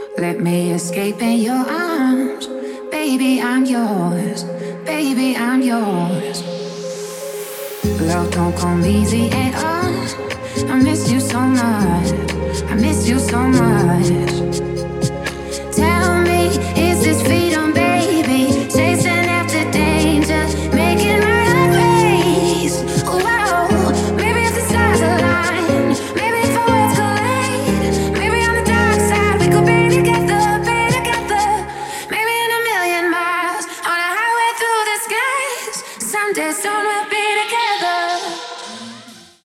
Let me escape in your arms. Baby, I'm yours. Baby, I'm yours. Love don't come easy at all. I miss you so much. I miss you so much.